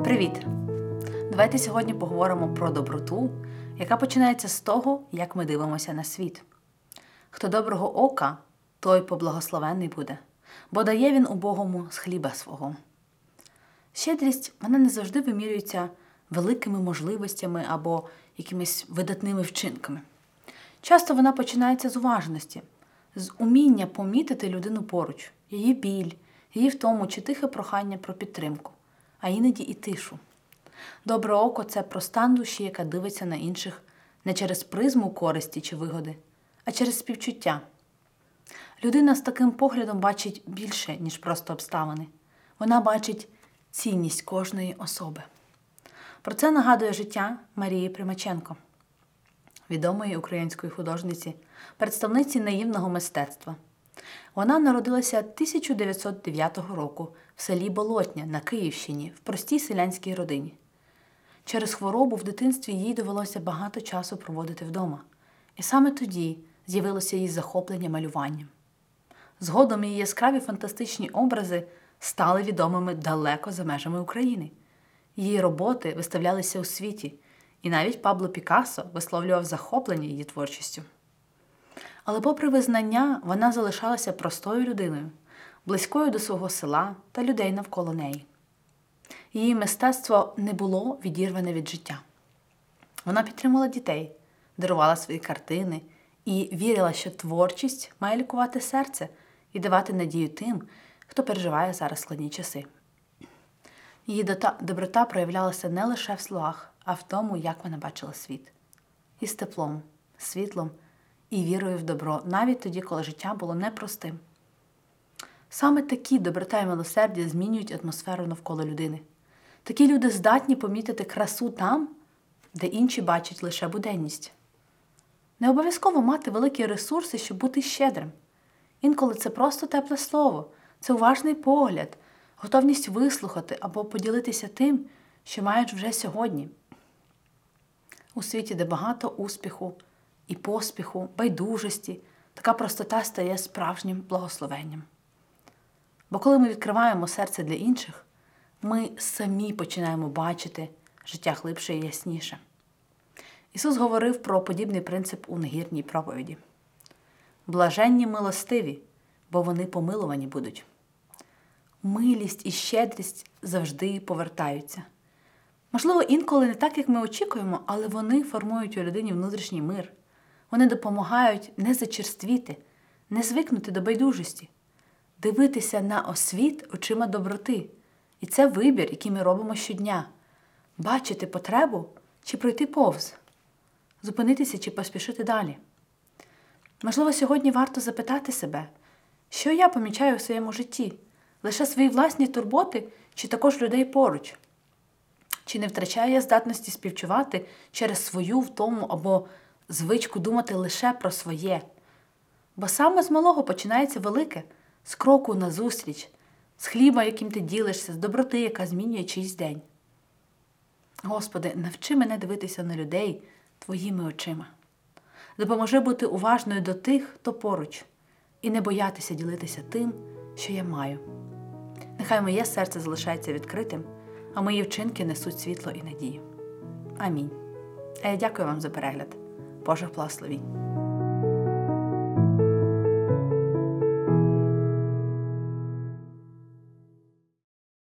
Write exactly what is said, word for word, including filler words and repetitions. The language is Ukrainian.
Привіт! Давайте сьогодні поговоримо про доброту, яка починається з того, як ми дивимося на світ. Хто доброго ока, той поблагословенний буде, бо дає він убогому з хліба свого. Щедрість, вона не завжди вимірюється великими можливостями або якимись видатними вчинками. Часто вона починається з уважності, з уміння помітити людину поруч, її біль, її втому чи тихе прохання про підтримку, а іноді і тишу. Добре око – це про стан душі, яка дивиться на інших не через призму користі чи вигоди, а через співчуття. Людина з таким поглядом бачить більше, ніж просто обставини. Вона бачить цінність кожної особи. Про це нагадує життя Марії Примаченко, відомої української художниці, представниці наївного мистецтва. Вона народилася тисяча дев'ятсот дев'ятого року в селі Болотня на Київщині в простій селянській родині. Через хворобу в дитинстві їй довелося багато часу проводити вдома. І саме тоді з'явилося її захоплення малюванням. Згодом її яскраві фантастичні образи стали відомими далеко за межами України. Її роботи виставлялися у світі, і навіть Пабло Пікассо висловлював захоплення її творчістю. Але попри визнання, вона залишалася простою людиною, близькою до свого села та людей навколо неї. Її мистецтво не було відірване від життя. Вона підтримувала дітей, дарувала свої картини і вірила, що творчість має лікувати серце і давати надію тим, хто переживає зараз складні часи. Її доброта проявлялася не лише в словах, а в тому, як вона бачила світ. Із теплом, світлом і вірою в добро, навіть тоді, коли життя було непростим. Саме такі доброта і милосердя змінюють атмосферу навколо людини. Такі люди здатні помітити красу там, де інші бачать лише буденність. Не обов'язково мати великі ресурси, щоб бути щедрим. Інколи це просто тепле слово, це уважний погляд, готовність вислухати або поділитися тим, що мають вже сьогодні. У світі, де багато успіху і поспіху, байдужості, така простота стає справжнім благословенням. Бо коли ми відкриваємо серце для інших, ми самі починаємо бачити життя глибше і ясніше. Ісус говорив про подібний принцип у нагірній проповіді. «Блаженні милостиві, бо вони помилувані будуть». Милість і щедрість завжди повертаються. Можливо, інколи не так, як ми очікуємо, але вони формують у людині внутрішній мир. Вони допомагають не зачерствіти, не звикнути до байдужості, дивитися на освіт очима доброти. І це вибір, який ми робимо щодня. Бачити потребу чи пройти повз, зупинитися чи поспішити далі. Можливо, сьогодні варто запитати себе, що я помічаю у своєму житті? Лише свої власні турботи чи також людей поруч? Чи не втрачаю я здатності співчувати через свою втому або звичку думати лише про своє? Бо саме з малого починається велике, з кроку назустріч, з хліба, яким ти ділишся, з доброти, яка змінює чийсь день. Господи, навчи мене дивитися на людей Твоїми очима. Допоможи бути уважною до тих, хто поруч, і не боятися ділитися тим, що я маю. Нехай моє серце залишається відкритим, а мої вчинки несуть світло і надію. Амінь. А я дякую вам за перегляд. Божих благословінь.